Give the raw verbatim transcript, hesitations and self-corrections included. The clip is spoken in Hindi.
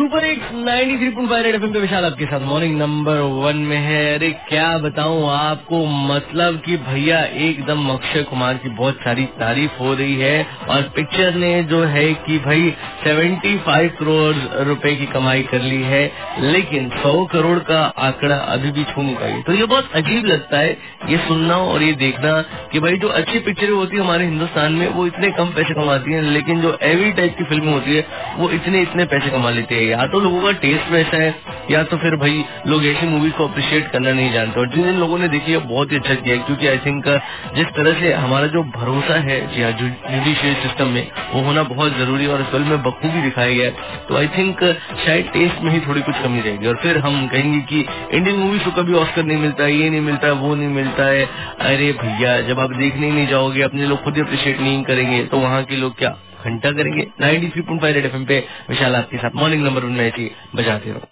सुपर एक ninety three point five F M पे विशाल आपके साथ मॉर्निंग नंबर वन में है। अरे क्या बताऊं आपको, मतलब कि भैया एकदम अक्षय कुमार की बहुत सारी तारीफ हो रही है और पिक्चर ने जो है कि भाई पचहत्तर करोड़ रुपए की कमाई कर ली है, लेकिन सौ करोड़ का आंकड़ा अभी भी छू नहीं पाई। तो ये बहुत अजीब लगता है ये सुनना और ये देखना कि भाई जो अच्छी पिक्चरें होती है हमारे हिंदुस्तान में वो इतने कम पैसे कमाती हैं, लेकिन जो एवी टाइप की फिल्में होती है वो इतने इतने पैसे कमा लेते हैं। या तो लोगों का टेस्ट वैसा है या तो फिर भाई लोग ऐसी मूवीज को अप्रिशिएट करना नहीं जानते। और जिन जिन लोगों ने देखी है बहुत ही अच्छा किया है, क्योंकि आई थिंक जिस तरह से हमारा जो भरोसा है जुडिशियल सिस्टम में वो होना बहुत जरूरी है और इस फिल्म में बखूबी दिखाया गया है। तो आई थिंक शायद टेस्ट में ही थोड़ी कुछ कमी रहेगी और फिर हम कहेंगे कि इंडियन मूवीज को कभी ऑस्कर नहीं मिलता है, ये नहीं मिलता है, वो नहीं मिलता है। अरे भैया जब आप देखने ही नहीं जाओगे, अपने लोग खुद ही अप्रिशिएट नहीं करेंगे तो वहाँ के लोग क्या घंटा करेंगे। Ninety three point five F M पे विशाल आपके साथ मॉर्निंग नंबर वन में ऐसी बजाते रहो।